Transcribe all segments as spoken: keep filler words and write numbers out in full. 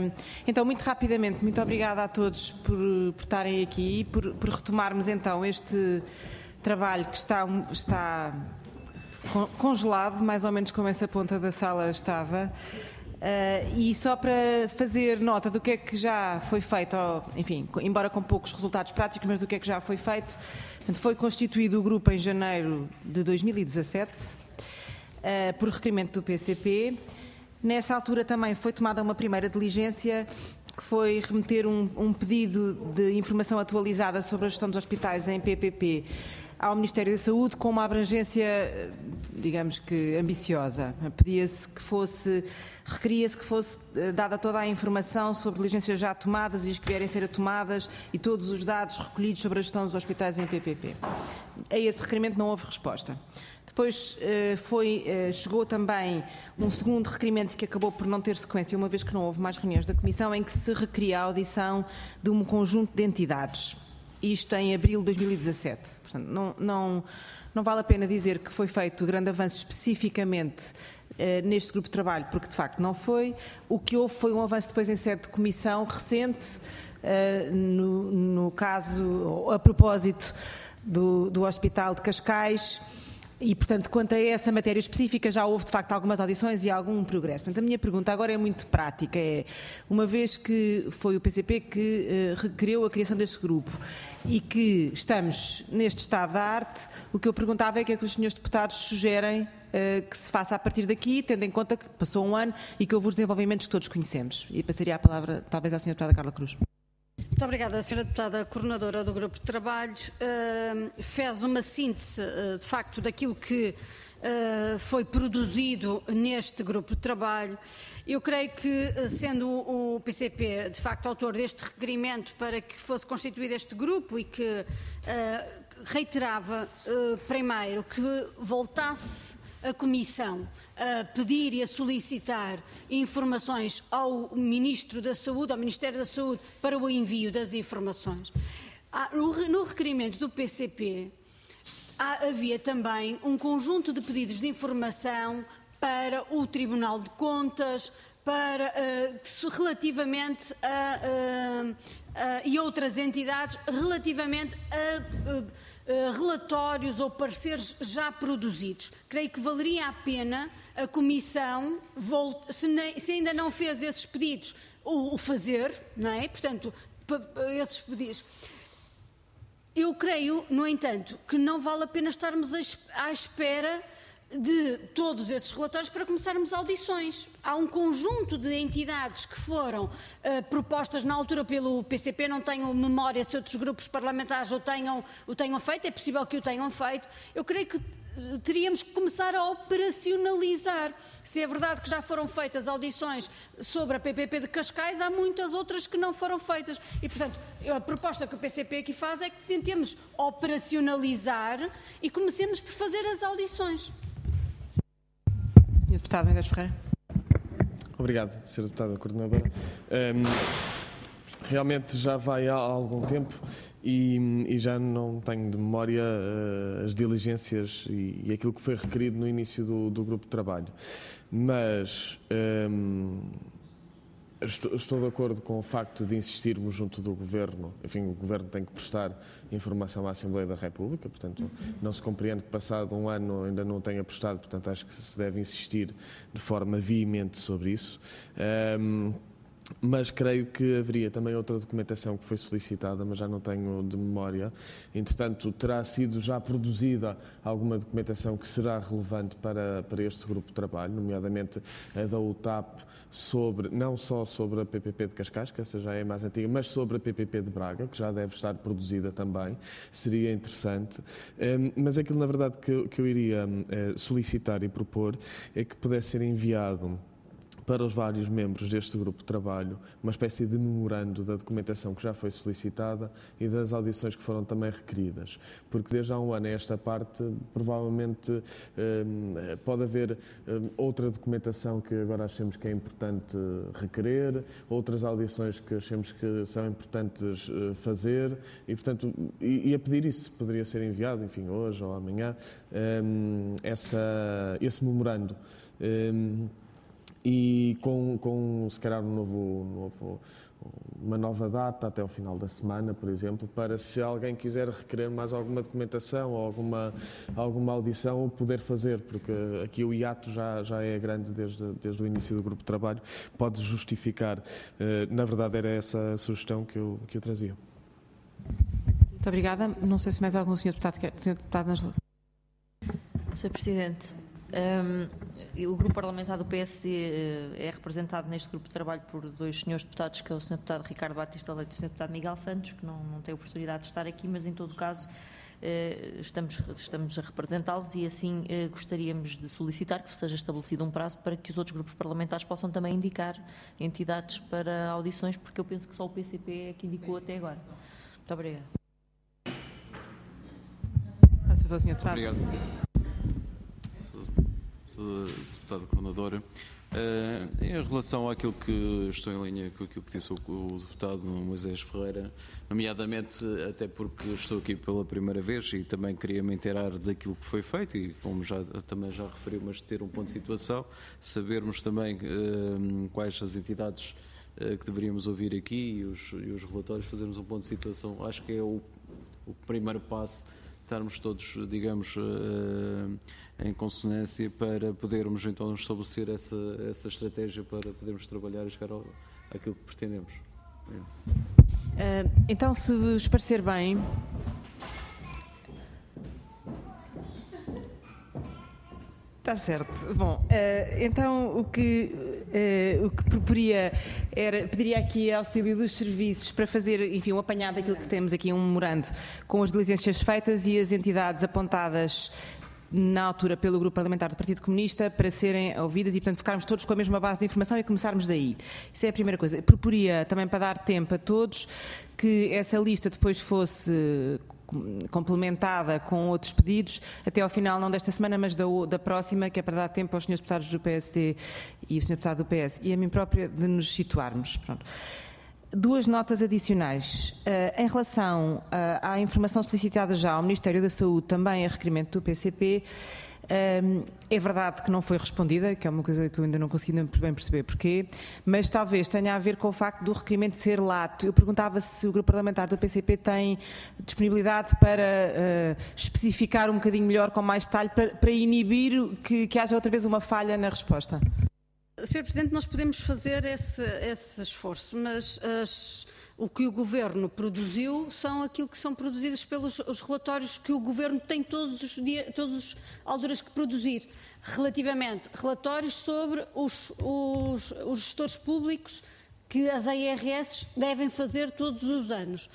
Então, muito rapidamente, muito obrigada a todos por, por estarem aqui, por, por retomarmos então este trabalho que está, está congelado, mais ou menos como essa ponta da sala estava. Uh, e só para fazer nota do que é que já foi feito, enfim, embora com poucos resultados práticos, mas do que é que já foi feito. Foi constituído o grupo em janeiro de dois mil e dezassete, uh, por requerimento do P C P. Nessa altura também foi tomada uma primeira diligência, que foi remeter um, um pedido de informação atualizada sobre a gestão dos hospitais em P P P ao Ministério da Saúde, com uma abrangência, digamos que ambiciosa. Pedia-se que fosse, requeria-se que fosse dada toda a informação sobre diligências já tomadas e as que vierem a ser tomadas e todos os dados recolhidos sobre a gestão dos hospitais em P P P. A esse requerimento não houve resposta. Depois foi, chegou também um segundo requerimento que acabou por não ter sequência, uma vez que não houve mais reuniões da Comissão, em que se requeria a audição de um conjunto de entidades. Isto em abril de dois mil e dezassete. Portanto, não, não, não vale a pena dizer que foi feito grande avanço especificamente eh, neste grupo de trabalho, porque de facto não foi. O que houve foi um avanço depois em sede de comissão recente, eh, no, no caso, a propósito do, do Hospital de Cascais. E, portanto, quanto a essa matéria específica, já houve, de facto, algumas audições e algum progresso. Portanto, a minha pergunta agora é muito prática. É, uma vez que foi o P C P que uh, requeriu a criação deste grupo e que estamos neste estado da arte, o que eu perguntava é o que é que os senhores deputados sugerem uh, que se faça a partir daqui, tendo em conta que passou um ano e que houve os desenvolvimentos que todos conhecemos. E passaria a palavra, talvez, à senhora deputada Carla Cruz. Muito obrigada, senhora Deputada Coordenadora do Grupo de Trabalho. Uh, fez uma síntese, uh, de facto, daquilo que uh, foi produzido neste Grupo de Trabalho. Eu creio que, sendo o P C P, de facto, autor deste requerimento para que fosse constituído este grupo e que uh, reiterava, uh, primeiro, que voltasse a Comissão a pedir e a solicitar informações ao Ministro da Saúde, ao Ministério da Saúde, para o envio das informações. No requerimento do P C P havia também um conjunto de pedidos de informação para o Tribunal de Contas, para, uh, relativamente a, uh, uh, e outras entidades, relativamente a uh, uh, relatórios ou pareceres já produzidos. Creio que valeria a pena a Comissão, volte, se, ne, se ainda não fez esses pedidos, o, o fazer, não é? Portanto, esses pedidos. Eu creio, no entanto, que não vale a pena estarmos à espera de todos esses relatórios para começarmos audições. Há um conjunto de entidades que foram uh, propostas na altura pelo P C P, não tenho memória se outros grupos parlamentares o tenham, o tenham feito, é possível que o tenham feito. Eu creio que uh, teríamos que começar a operacionalizar. Se é verdade que já foram feitas audições sobre a P P P de Cascais, há muitas outras que não foram feitas. E, portanto, a proposta que o P C P aqui faz é que tentemos operacionalizar e comecemos por fazer as audições. senhor Deputado Medeiros Ferreira. Obrigado, senhora Deputada Coordenadora. Um, realmente já vai há algum tempo e, e já não tenho de memória uh, as diligências e, e aquilo que foi requerido no início do, do grupo de trabalho. Mas um, estou, estou de acordo com o facto de insistirmos junto do Governo. Enfim, o Governo tem que prestar informação à Assembleia da República, portanto, não se compreende que passado um ano ainda não tenha prestado, portanto, acho que se deve insistir de forma veemente sobre isso. Um, Mas creio que haveria também outra documentação que foi solicitada, mas já não tenho de memória. Entretanto, terá sido já produzida alguma documentação que será relevante para, para este grupo de trabalho, nomeadamente a da U T A P, sobre, não só sobre a P P P de Cascais, que essa já é mais antiga, mas sobre a P P P de Braga, que já deve estar produzida também. Seria interessante. Mas aquilo, na verdade, que, que eu iria solicitar e propor é que pudesse ser enviado para os vários membros deste grupo de trabalho uma espécie de memorando da documentação que já foi solicitada e das audições que foram também requeridas. Porque desde há um ano a esta parte, provavelmente um, pode haver um, outra documentação que agora achemos que é importante requerer, outras audições que achemos que são importantes uh, fazer e, portanto, e, e a pedir isso, poderia ser enviado, enfim, hoje ou amanhã, um, essa, esse memorando. Um, e com, com se calhar um novo, novo, uma nova data até ao final da semana, por exemplo, para se alguém quiser requerer mais alguma documentação ou alguma, alguma audição, o poder fazer, porque aqui o hiato já, já é grande desde, desde o início do grupo de trabalho, pode justificar. Na verdade era essa a sugestão que eu, que eu trazia. Muito obrigada. Não sei se mais algum senhor deputado quer. senhor deputado Ângelo. senhor Presidente, um, o grupo parlamentar do P S D uh, é representado neste grupo de trabalho por dois senhores deputados, que é o senhor deputado Ricardo Batista Leite e o senhor deputado Miguel Santos, que não, não têm a oportunidade de estar aqui, mas em todo o caso uh, estamos, estamos a representá-los e assim uh, gostaríamos de solicitar que seja estabelecido um prazo para que os outros grupos parlamentares possam também indicar entidades para audições, porque eu penso que só o P C P é que indicou até agora. Muito obrigada. senhor Deputado. Obrigado. Sou, sou Deputada Coordenadora. Uh, em relação àquilo que estou em linha com aquilo que disse o, o Deputado Moisés Ferreira, nomeadamente até porque estou aqui pela primeira vez e também queria me inteirar daquilo que foi feito e como já, também já referi, mas ter um ponto de situação, sabermos também uh, quais as entidades uh, que deveríamos ouvir aqui e os, e os relatórios, fazermos um ponto de situação. Acho que é o, o primeiro passo, estarmos todos, digamos, uh, em consonância para podermos então estabelecer essa, essa estratégia para podermos trabalhar e chegar ao, àquilo que pretendemos. Uh, então, se vos parecer bem, está certo. Bom, uh, então o que, uh, o que proporia era, pediria aqui auxílio dos serviços para fazer, enfim, um apanhado daquilo que temos aqui, um memorando com as diligências feitas e as entidades apontadas na altura pelo Grupo Parlamentar do Partido Comunista para serem ouvidas e, portanto, ficarmos todos com a mesma base de informação e começarmos daí. Isso é a primeira coisa. Proporia também, para dar tempo a todos, que essa lista depois fosse complementada com outros pedidos até ao final, não desta semana, mas da, da próxima, que é para dar tempo aos senhores deputados do P S D e o senhor deputado do P S e a mim própria de nos situarmos. Pronto. Duas notas adicionais. Uh, em relação uh, à informação solicitada já ao Ministério da Saúde, também a requerimento do P C P, um, é verdade que não foi respondida, que é uma coisa que eu ainda não consegui bem perceber porquê, mas talvez tenha a ver com o facto do requerimento ser lato. Eu perguntava se o Grupo Parlamentar do P C P tem disponibilidade para uh, especificar um bocadinho melhor, com mais detalhe, para, para inibir que, que haja outra vez uma falha na resposta. senhor Presidente, nós podemos fazer esse, esse esforço, mas as, o que o Governo produziu são aquilo que são produzidos pelos os relatórios que o Governo tem todos os dias, todas as alturas que produzir, relativamente relatórios sobre os, os, os gestores públicos que as A R S devem fazer todos os anos.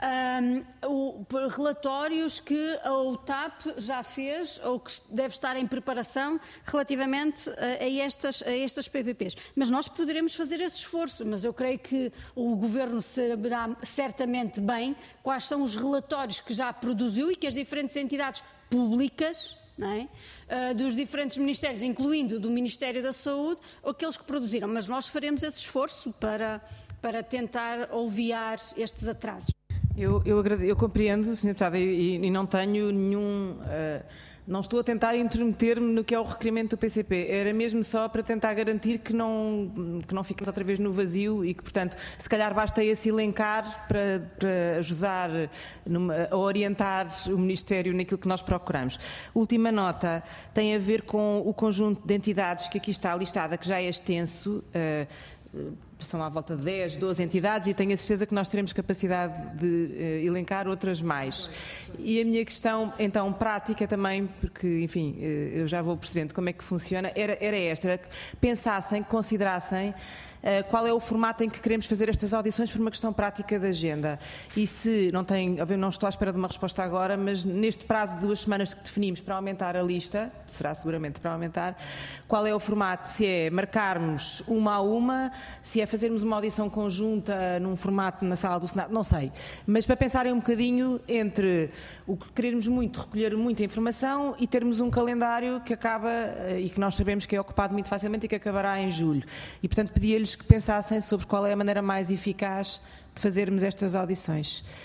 Um, o, relatórios que a O T A P já fez ou que deve estar em preparação relativamente a, a, estas, a estas P P Ps. Mas nós poderemos fazer esse esforço, mas eu creio que o Governo saberá certamente bem quais são os relatórios que já produziu e que as diferentes entidades públicas, não é? Uh, dos diferentes ministérios, incluindo do Ministério da Saúde, aqueles que produziram. Mas nós faremos esse esforço para, para tentar aliviar estes atrasos. Eu, eu, agrade... eu compreendo, senhor Deputado, e, e não tenho nenhum... Uh, não estou a tentar intrometer-me no que é o requerimento do P C P. Era mesmo só para tentar garantir que não, que não ficamos outra vez no vazio e que, portanto, se calhar basta esse elencar para, para ajudar numa, a orientar o Ministério naquilo que nós procuramos. Última nota tem a ver com o conjunto de entidades que aqui está listada, que já é extenso. Uh, são à volta de dez, doze entidades e tenho a certeza que nós teremos capacidade de uh, elencar outras mais. E a minha questão, então, prática também, porque, enfim, uh, eu já vou percebendo como é que funciona, era, era esta, era que pensassem, que considerassem Uh, qual é o formato em que queremos fazer estas audições por uma questão prática de agenda. E se, não tem, eu não estou à espera de uma resposta agora, mas neste prazo de duas semanas que definimos para aumentar a lista, será seguramente para aumentar, qual é o formato? Se é marcarmos uma a uma, se é fazermos uma audição conjunta num formato na sala do Senado, não sei. Mas para pensarem um bocadinho entre o que queremos muito, recolher muita informação e termos um calendário que acaba, uh, e que nós sabemos que é ocupado muito facilmente e que acabará em julho. E, portanto, pedia-lhes que pensassem sobre qual é a maneira mais eficaz de fazermos estas audições.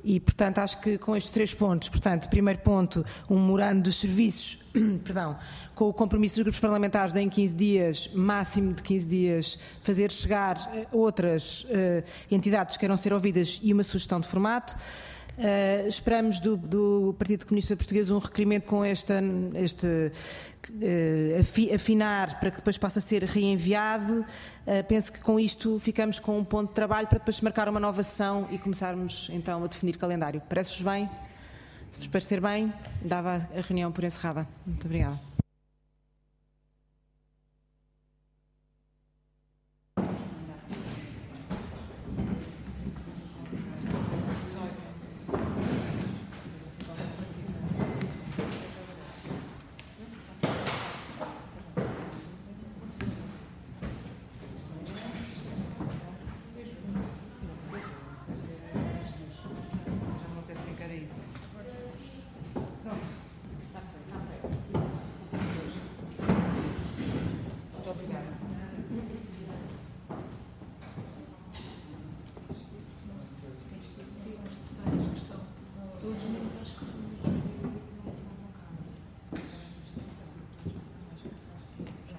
E, portanto, acho que com estes três pontos, portanto, primeiro ponto, um memorando dos serviços, perdão, com o compromisso dos grupos parlamentares de em quinze dias, máximo de quinze dias, fazer chegar outras uh, entidades que queiram ser ouvidas e uma sugestão de formato. Uh, esperamos do, do Partido Comunista Português um requerimento com esta, este uh, afi, afinar para que depois possa ser reenviado. Uh, penso que com isto ficamos com um ponto de trabalho para depois marcar uma nova sessão e começarmos então a definir calendário. Parece-vos bem? Se vos parecer bem, dava a reunião por encerrada. Muito obrigada.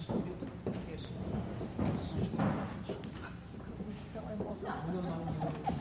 Não, não, não.